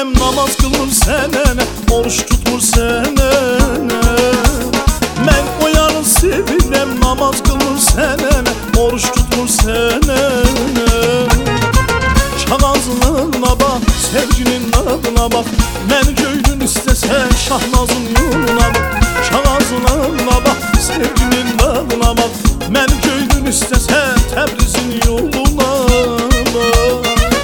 sevirəm, namaz qılır sənənə, oruç tutmur sənənə. Mən o yarı sevirəm, namaz qılır sənənə, oruç tutmur sənənə. Kağızlığına bax, sevginin adına bax, məni göydün istəsən Şahnazın yoluna bax. Kağızlığına bax, sevginin adına bax, məni göydün istəsən Təbrizin yoluna bax.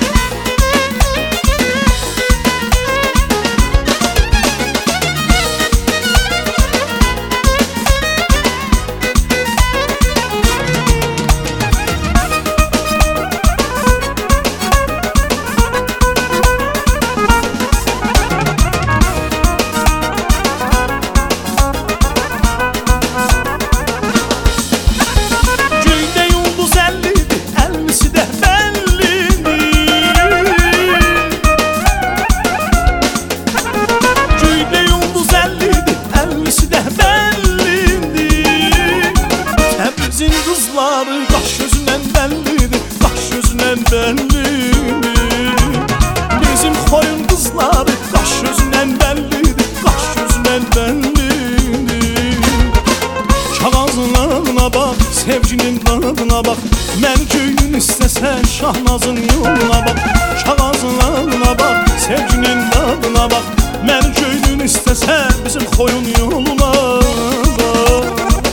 Qaş gözündən bəllidir, qaş gözündən bəllidir. Bizim xoyun qızları qaş gözündən bəllidir, qaş gözündən bəllidir. Kağızlığına bax, sevginin dadına bax, məni göydün istəsən Şahnazın yoluna bax. Kağızlığına bax, sevginin dadına bax, məni göydün istəsən bizim xoyun yoluna bax.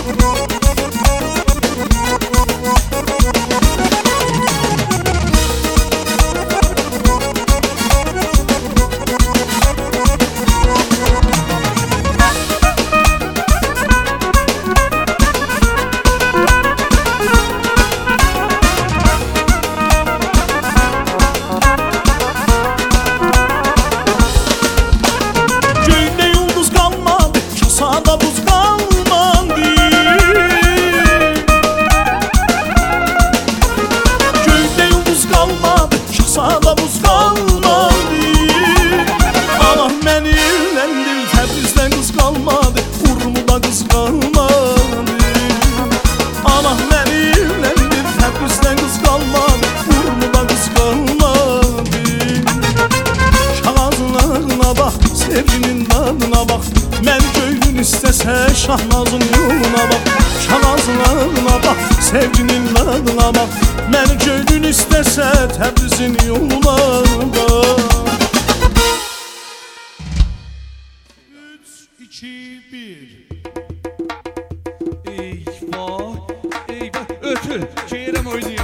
Sağda buz qalmadı. Allah məni evləndir, Təbrizdən qız qalmadı, Urmuda qız qalmadı. Allah məni evləndir, Təbrizdən qız qalmadı, Urmuda qız qalmadı. Kağızlığına bax, sevginin dadına bax, məni göydün istəsən Şahnazın yoluna bax. Kağızlığına bax, sevginin dadına bax, məni göydün istəsə Təbrizin yoluna bax. 3, 2, 1. Eyvah, eyvah. Ötür, çeyrem oynayayım.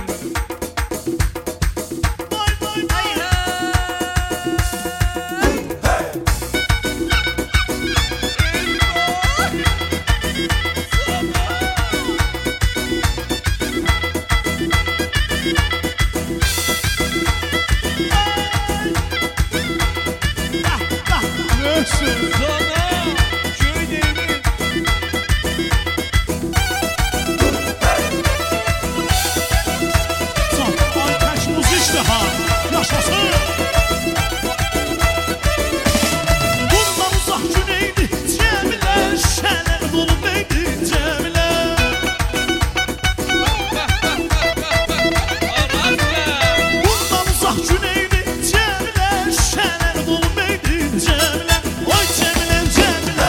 Cəmilə, oy Cəmilə, Cəmilə.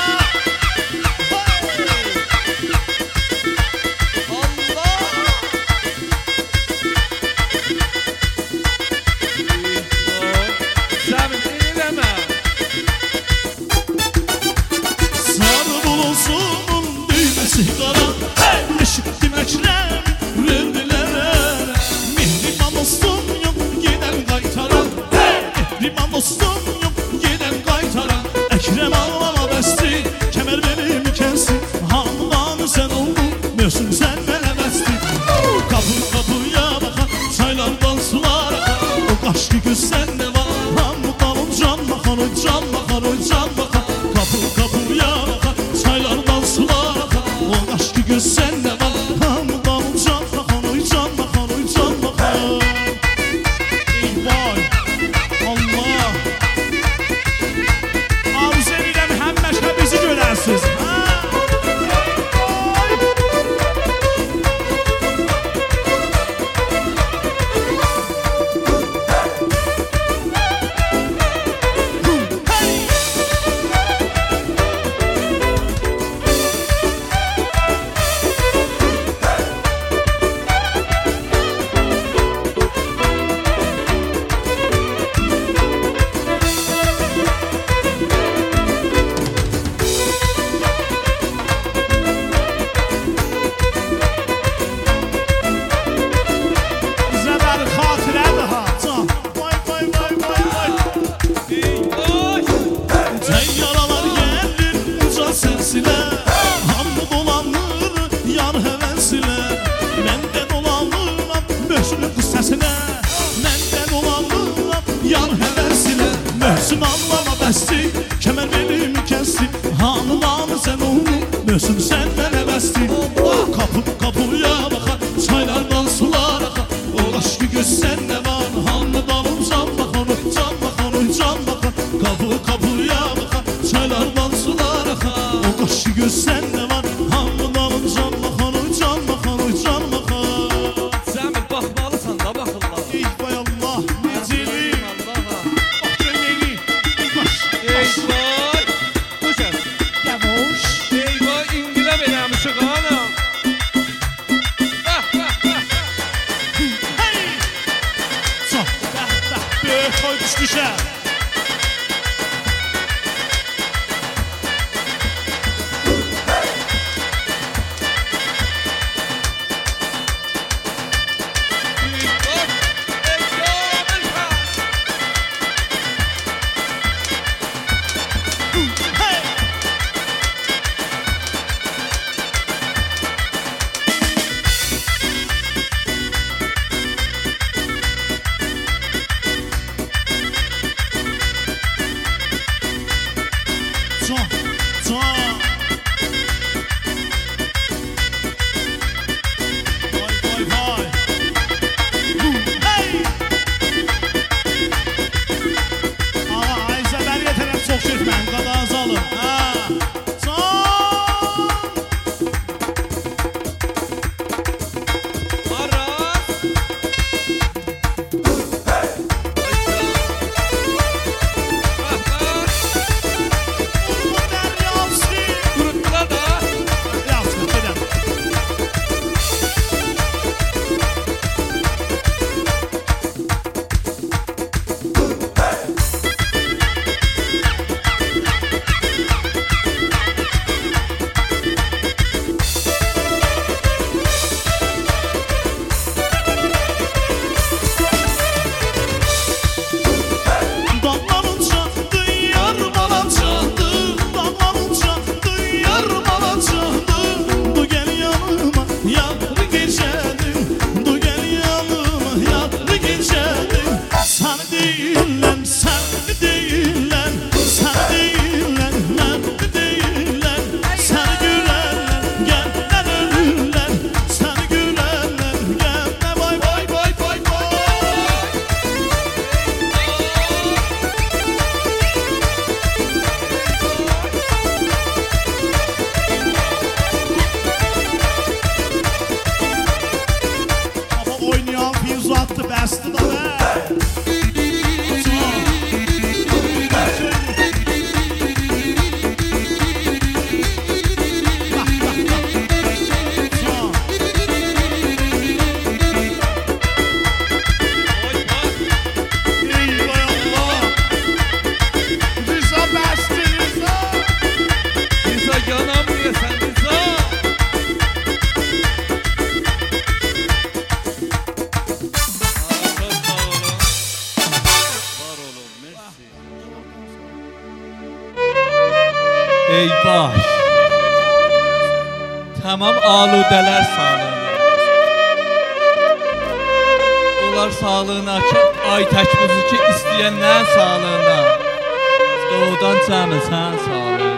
Səmin eləmə. Sarı bulunsun düğmesi kara. Eşittim Ekrem verdiler. Mihriban dostum yok giden kaytaran. Mihriban dostum yok giden kaytaran. Ekrem ağlama besti kemer benim kensin. Hamdan sen oldun Möhsün sen bana besti. Kapı kapıya bakan çaylardan sular akar. O kaşlı göz sende var. Hamdan o can bakan o can bakan o can bakan. Kapı kapıya bakan çaylardan sular akar. O kaşlı göz sende var. Hamdan o can bakan o can bakan o can bakan. Ey vay Allah. Arzu edirəm həmişə bizi görərsiniz. Zəbər xatirədir ha. Can. Vay vay vay vay vay. Təyyaralar gəlir uca səsilə. Hamı dolanır yar həvəsilə. Mən də dolanıram Möhsünün qız səsinə. Mən də dolanıram yar həvəsilə. Möhsün anlama bəsti kəmər benim kəsdi. Hanıdan sən oldun Möhsün sən mənə bəsti. Kapı kapıya baxar çaylardan sular akar. O aşkı göz sende var. Hanıdan o can bakan o can bakan o can bakan. Kapı kapıya bakar çaylardan sular akar. O kaşı göz sende var. Hanıdan o can bakan o can bakan o can bakan. Səmin baxmalısan da baxırlar. Ey vay Allah neceli. Bak gönleni. Baş baş. Eyvah! Bu kəs. Yavaş. Eyvah, inqilab eləmişik ana. Hey. Çok. Böyük koy düşmüşe. Hey. Can, can. Vay vay vay. Hey. Ağa, Ayşə bəriyə tərəf çox getmən, qadağız alın. Ha. Can. Aras! Deryavsi. Eyvah. Tamam aludələr sağlığına. Onlar sağlığına ki, ay tək buzu ki istəyənlərin sağlığına. Doğudan cəmi sən sağlığına.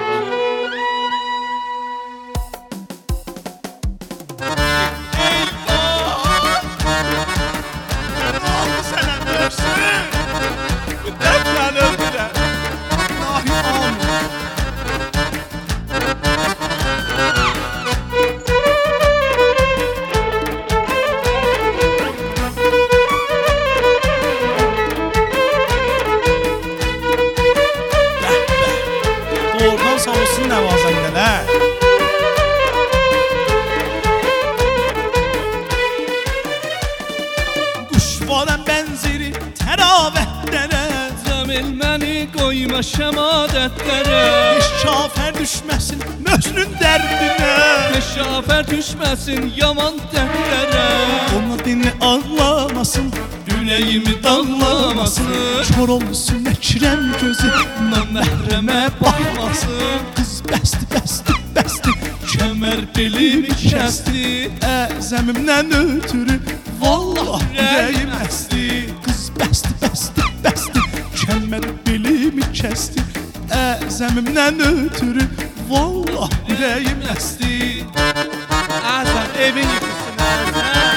Doğrudan sağ olsun nəvazəndələr. Quşvara bənzeri təravətlərə, Cəmil məni qoyma şəmadətlərə. heç kafər düşməsin möhnün dərdinə. Peşafər düşməsin yaman dərdlərə. Ona dini ağlamasın, Ürəyimi dağlamasın. kör olsun əkrəm gözü, Məhrəmə baxmasın. qız bəsti, bəsti, bəsti. Kəmər belimi kəsdi. Əzəmimdən ötürü Vallah ürəyim əsdi. Qız bəsti, bəsti, bəsti. Kəmər belimi kəsdi. Əzəmimdən ötürü vallah ürəyim əsdi. Əzəm evin yıxılsın əzəm.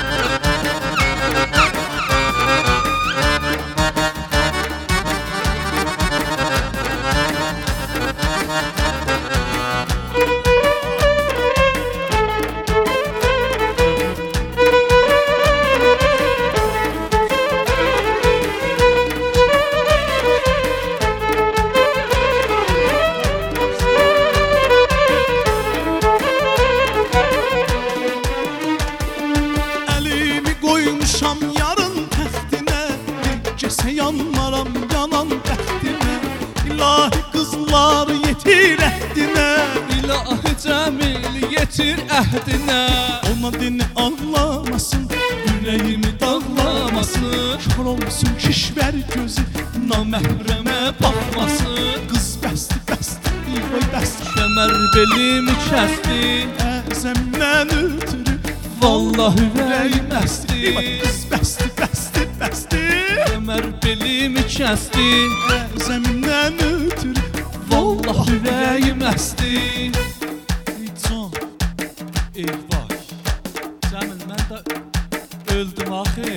Əlimi qoymuşam yarın təxtinə, gecəsə yanmaram yanan bəxtinə. İlahi qızlar yetir əhdinə, İlahi Cəmil yetir əhdinə. ona dini ağlamasın, Ürəyimi dağlamasın. kör olsun kişvər gözü, Naməhrəmə baxmasın. qız bəsti, bəsti, vay bəsti. Kəmər belimi kəsdi. Əzəmdən ötürü Vallah ürəyim əsdi. qız bəsti, bəsti, bəsti. Kəmər belimi kəsdi. Əzəmdən ötürü Vallah ürəyim əsdi. can. Eyvah. Cəmil mən də öldüm axı.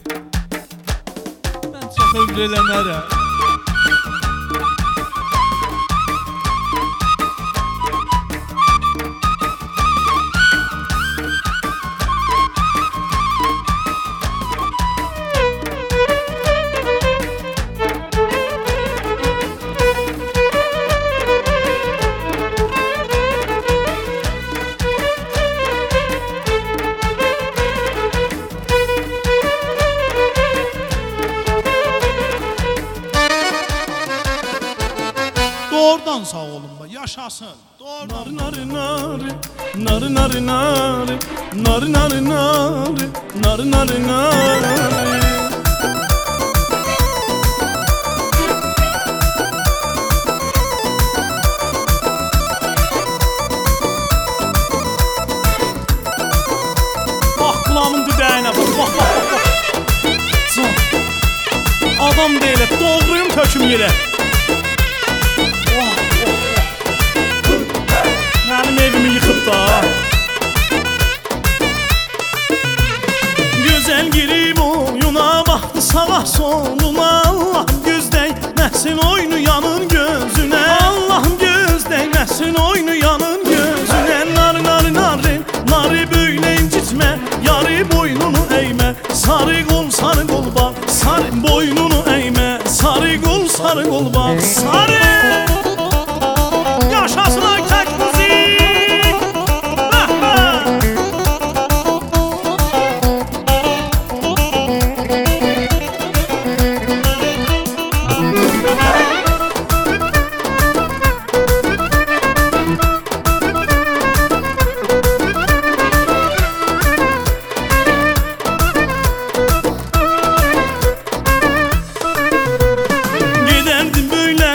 Mən çox ömr eləmərəm. Doğrudan sağ olun be, yaşasın. Doğrudan. Narı narı narı narı narı narı narı narı narı narı narı. Bak kulağımın düdəyinə bak, bak, bak, bak. Can. Adam deyil, doğruyum töküm yerə. Mənim evimi yıxıb da. Gözəl girib oyuna baxdı sağa soluna. Allahım göz dəyməsin oynayanın gözünə. Allahım göz dəyməsin oynayanın gözünə. Narı narı narı narı böyle incitmə, yarı boynunu eğmə. Sarı qol bak, sarı boynunu eğmə. Sarı qol bak, sarı. Yaşasın ay tək müzik. Giderdim böyle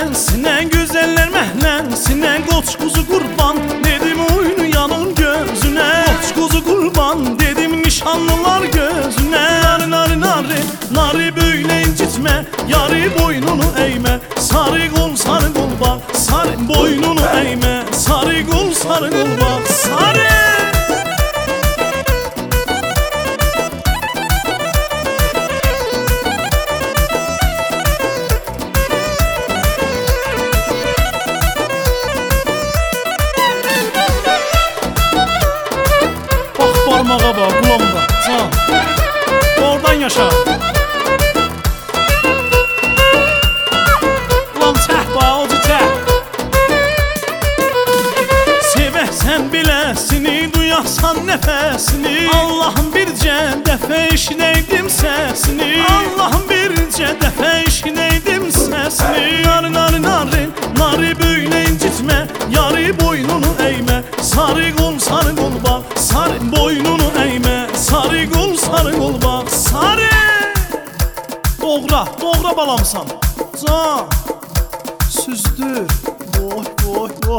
Qoç quzu qurban dedim oynayanın gözüne. Qoç quzu qurban dedim nişanlılar gözüne. Nari nari nari nari böyle incitme, yarı boynunu eğme. Sarı kol bak, sarı boynunu eğme. Sarı kol bak, sarı. Parmağa bak, kulağımda. Oradan yaşa. Ulan çək bax, ocu çək. Sevəsən biləsini, duyasan nəfəsini. Allah'ım bircə dəfə eşidəydim səsini. Allah'ım bircə dəfə eşidəydim səsini. Nari nari nari, nari böylə incitmə, yarı boynunu eğmə. Sarı kol bak, sarı boynunu eğme. Sarı kol bak, sarı. Doğra balamsan. Can, süzdür. Oy oy oy.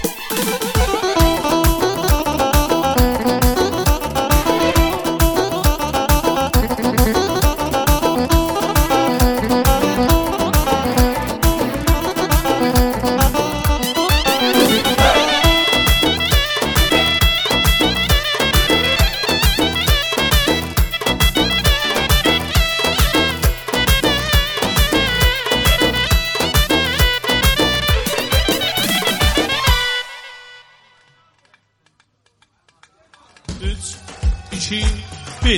Üç, iki, bir.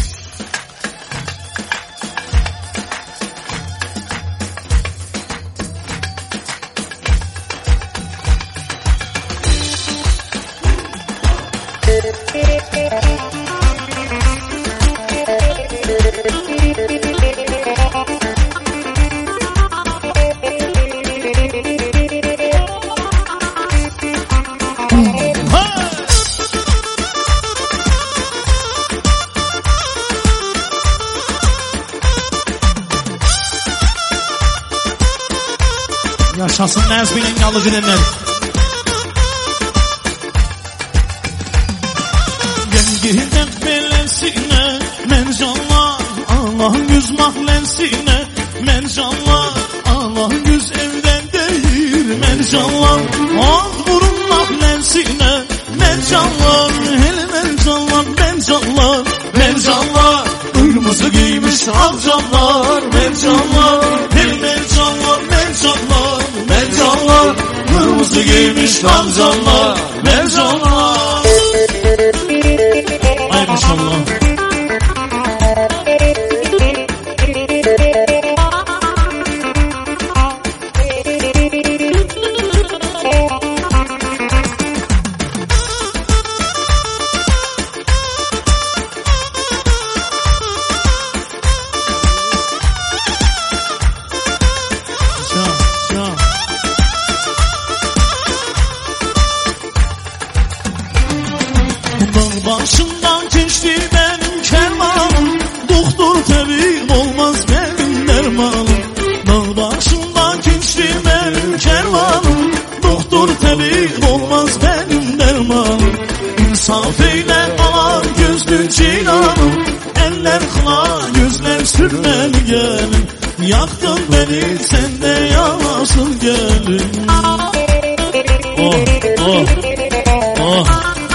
Yaşasın Nəzminin qalıcı dinlər. Gengirdən beləsinə, mən canlar, Allah'ın yüz mahlensinə. Mən canlar, Allah'ın yüz evdən deyir. Mən canlar, ah vurun mahlensinə. Mən canlar, hele mən canlar, mən canlar. Mən canlar, kırmızı giymiş ağ canlar. Mən canlar, hele mən canlar, mən canlar. Ben canlar, kırmızı giymiş kancanlar. Ben canlar. Ay maşallah. Başından geçti benim kervanım. Doktor tabip olmaz benim dermanım. Dağ başından geçti benim kervanım. Doktor tabip olmaz benim dermanım. İnsaf eyle bana gözlü ceylanım. Eller kıla gözler sürmeli gelin. Yaktın beni sen de yanasın gelin. Oh oh oh.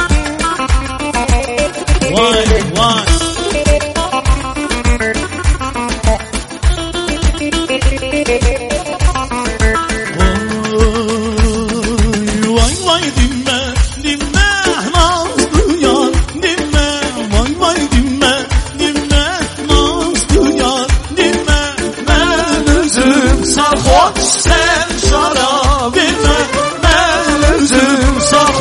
Vay vay. Vay vay dinme, dinme nazlı yar, dinme. Vay vay dinme, dinme nazlı yar, dinme. Ben özüm sarhoş sen şarap dinme. Ben özüm sarhoş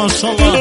maşallah.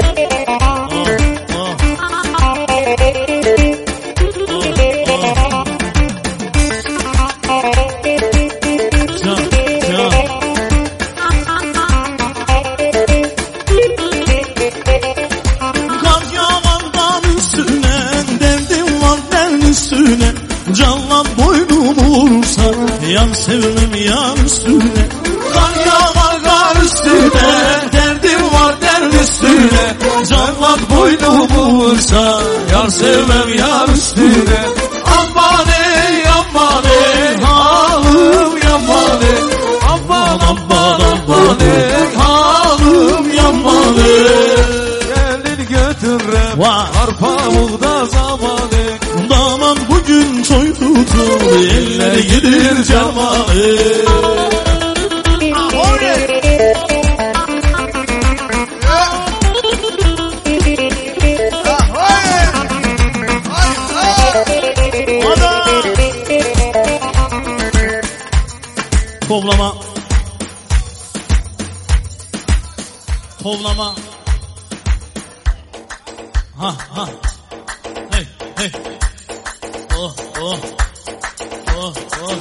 Canlan boynumu vursa yan sevmem yan üstüne. Kar yağar kar üstüne, derdim var derd üstüne. Canlan boynumu vursa yan sevmem yan üstüne. Aman ey aman ey halim yaman ey. Aman aman aman ey halim yaman ey. Gelir götürem arpa buğda zamanı. Daman bugün toy tutur, eller gelir cemaat. Tovlama. Tovlama. Ha ha. Hey hey. Oh oh. Oh oh.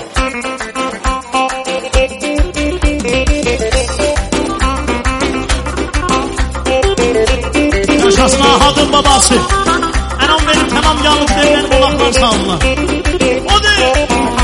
Yaşasın Ahad'ın babası. Anam benim tamam yalnız devlerim kulaklar sağlılar. O değil.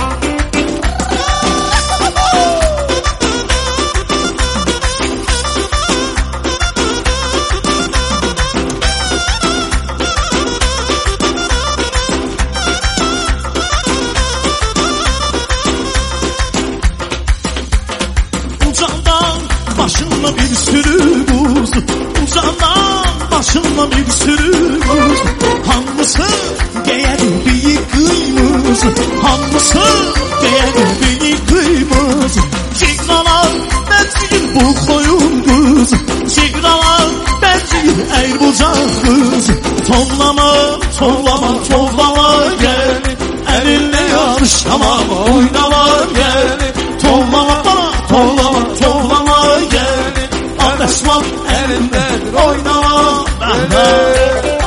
Başımda bir sürü buz, uzandan başımda bir sürü buz. Hangisi değer büyük kıymız, hangisi değer büyük kıymız. Sigralar benziyor bu koyun kız, sigralar benziyor ey bucak kız. Tovlama, tovlama, tovlama gel, elinle yarışama, oynama gel. Tovlama bana, tovlama, tovlama gel. Anlaşmak elindedir, oynama gel.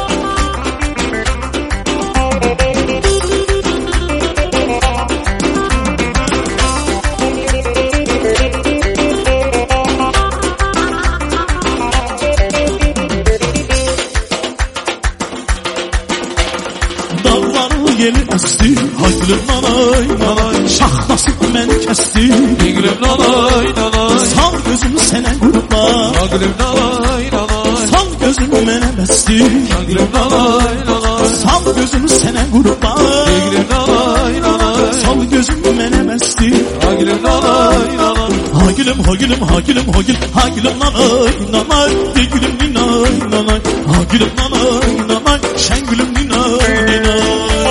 Yeni əsti, haygülüm nanay, nanay. Şaxtası məni kəsti, haygülüm nanay, nanay. Sal gözüm sənə qurban, haygülüm nanay, nanay. Sal gözüm mənə bəsti, haygülüm nanay, nanay. Sal gözüm sənə qurban, haygülüm nanay, nanay. Sal gözüm mənə bəsti, haygülüm nanay, nanay. Haygülüm, haygülüm, haygülüm, haygülüm, haygülüm nanay, nanay. Haygülüm ninay, nanay. Haygülüm nanay, nanay. Şəngülüm ninay, ninay.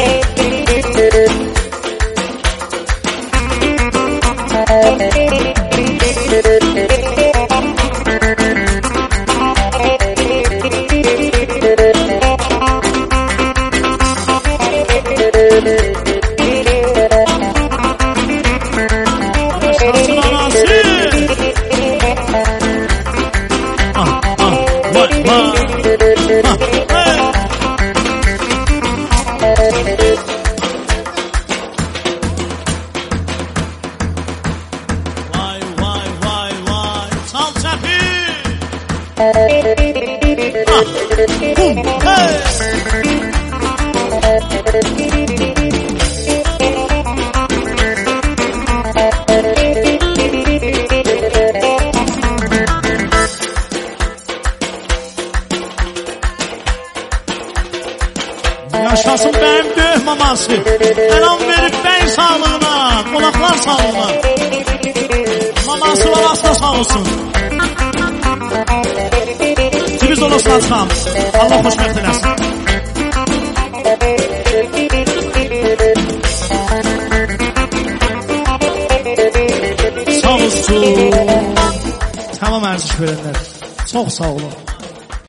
Yaşasın benim göğ maması. Selam verip ben sağlığına, kulaklar sağlığına. Maması babası da sağ olsun. Siz olursa sağ. Allah hoşmet eylesin. Sağ olsun. Tamam erziş verenler. Çok sağ olun.